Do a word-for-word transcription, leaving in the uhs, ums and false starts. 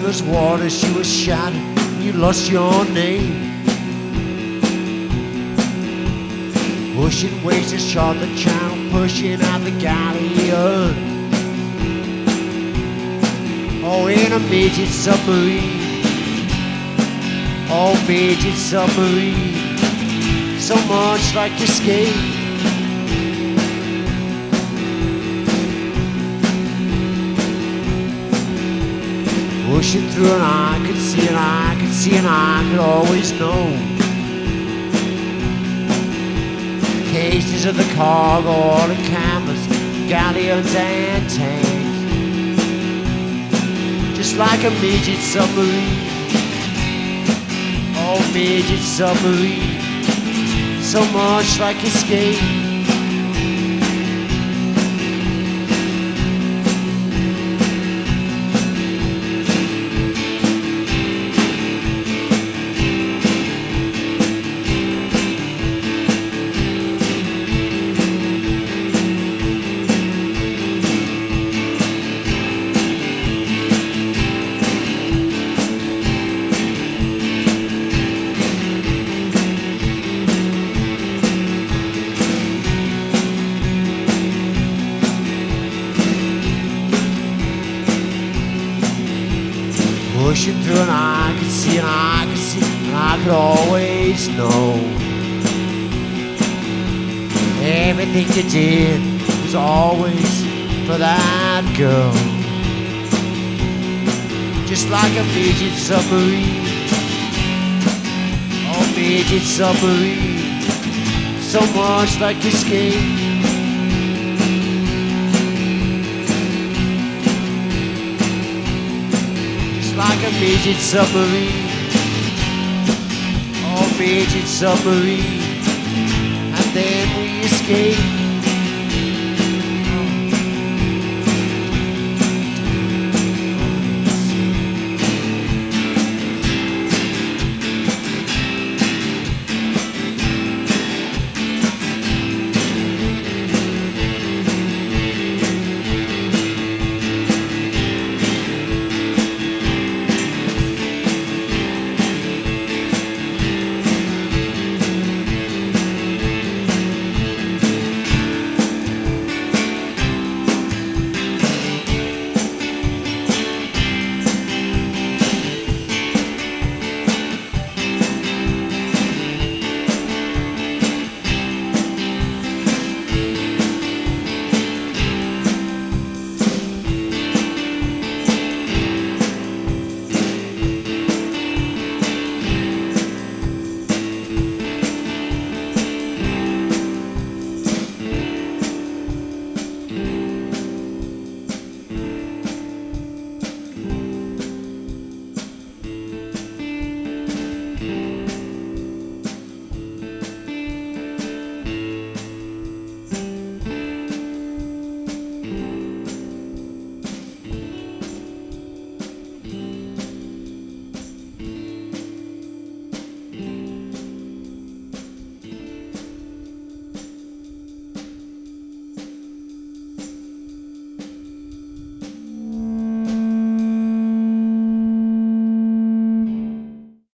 those waters you were shattered, you lost your name. Pushing waves to short the channel, pushing out the galleon. Oh, in a midget submarine. Oh, midget submarine. So much like escape. Pushing through and I could see and I could see and I could always know. Cases of the cargo, all the canvas, galleons and tanks. Just like a midget submarine. Oh, midget submarine. So much like escape. Pushing through and I could see and I could see and I could always know. Everything you did was always for that girl. Just like a midget submarine. Oh, midget submarine. So much like escape. Like a midget submarine. Oh, midget submarine. And then we escape.